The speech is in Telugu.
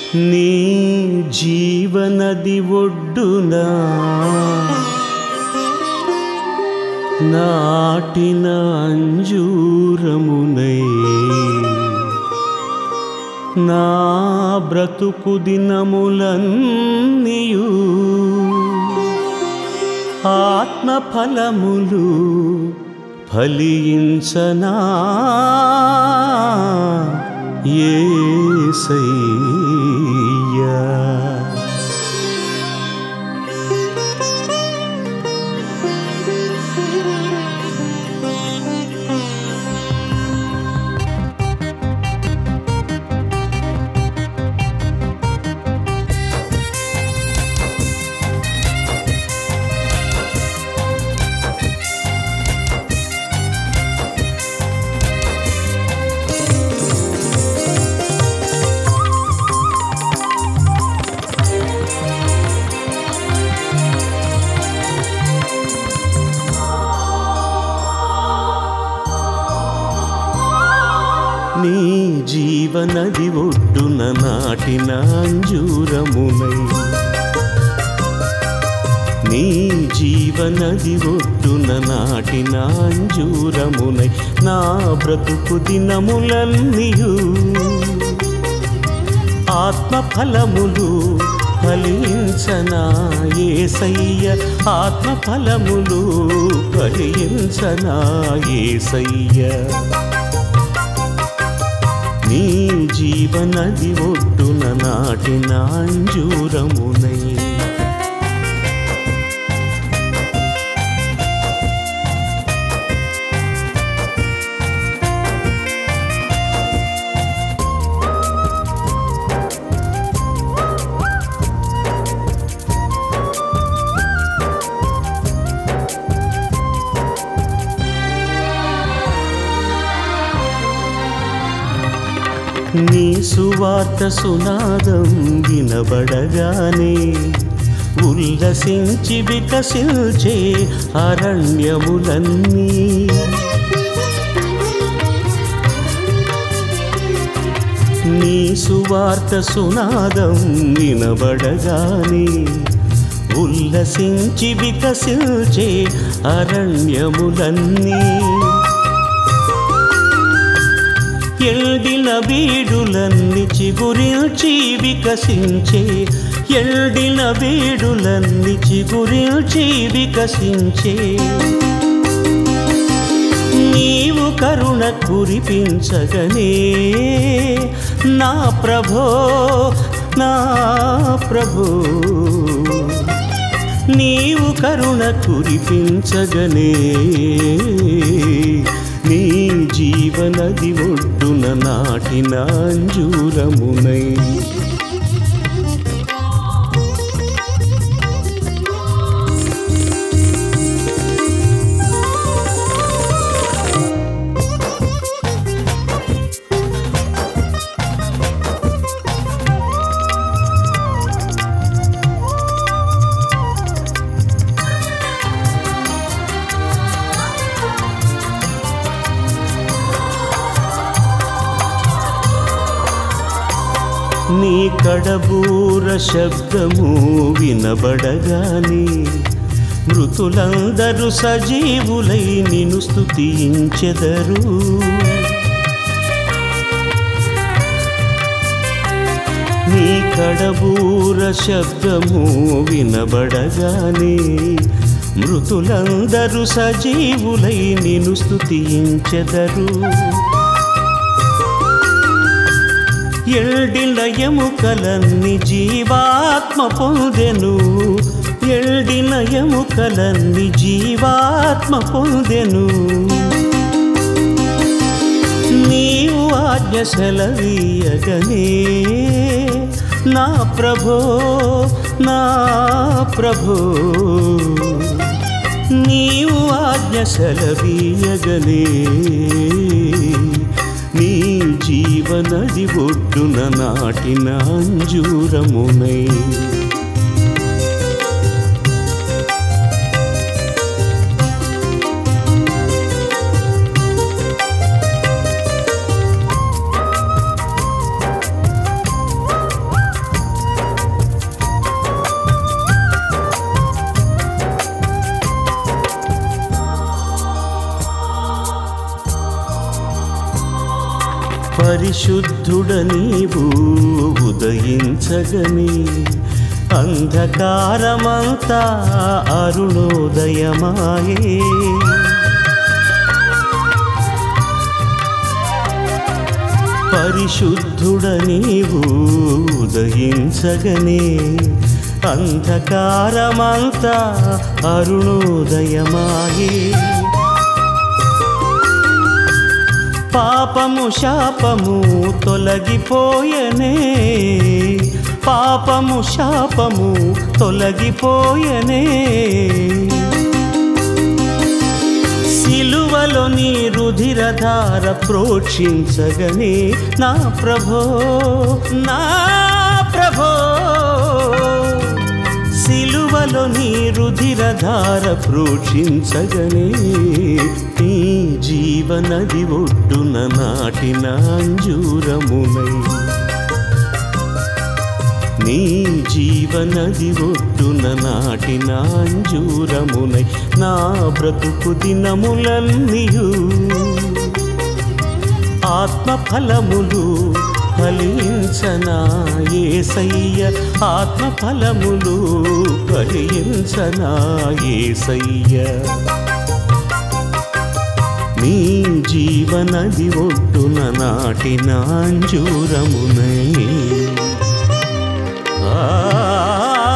నీ జీవనది ఒడ్డున నాటిన అంజూరమునై నా బ్రతుకు దినములన్నీయు ఆత్మఫలములు ఫలించనా యేసయ్యా. నీ జీవనది ఒడ్డున నాటిన అంజూరమునై నీ జీవనది ఒడ్డున నాటిన అంజూరమునై నా బ్రతుకు దినములన్నీయు ఆత్మఫలములు ఫలించనా యేసయ్య. ఆత్మఫలములు ఫలించనా యేసయ్య. నీ జీవనది ఒడ్డున నాటిన అంజూరమునై నీ సువార్త సునాదం వినబడగానే ఉల్లసించి వికసించే అరణ్యములన్నీ నీ సువార్త సునాదం వినబడగానే ఉల్లసించి వికసించే అరణ్యములన్నీ ఎండిన బీడులన్నీ చిగురిల్చి వికసించే ఎండిన బీడులన్నీ చిగురిల్చి వికసించే నీవు కరుణ కురిపించగనే నా ప్రభో నా ప్రభో. నీవు కరుణ కురిపించగనే నీ జీవనది ఒడ్డున నాటిన అంజూరమునై నీ కడబూర శబ్దము వినబడగానే మృతులందరూ సజీవులై నిన్ను స్తుతించెదరు. నీ కడబూర శబ్దము వినబడగానే మృతులందరూ సజీవులై నిన్ను స్తుతించెదరు. ఎండిన ఎముకలన్నీ జీవాత్మ పొందెను ఎండిన ఎముకలన్నీ జీవాత్మ పొందెను. నీవు ఆజ్ఞ సెలవీయగనే నా ప్రభో నా ప్రభో. నీవు ఆజ్ఞ సెలవీయగనే నీ జీవనది ఒడ్డున నాటిన అంజూరమునై పరిశుద్ధుడ నీవు ఉదయించగనే అంధకారమంతా అరుణోదయమాయే పరిశుద్ధుడ నీవు ఉదయించగనే అంధకారమంతా అరుణోదయమాయే పాపము శాపము తొలగిపోయనే పాపము శాపము తొలగిపోయనే సిలువలో నీ రుధిరధార ప్రోక్షించగనే నా ప్రభో నా ప్రభో సిలువలో నీ రుధిరధార ప్రోక్షించగనే నీ జీవనది ఒడ్డున నాటిన అంజూరమునై నీ జీవనది ఒడ్డున నాటిన అంజూరమునై నా బ్రతుకు దినములన్నీయు ఆత్మఫలములు ఫలించనా యేసయ్య ఆత్మఫలములు ఫలించనా యేసయ్య నీ జీవనది ఒడ్డున నాటిన అంజూరమునై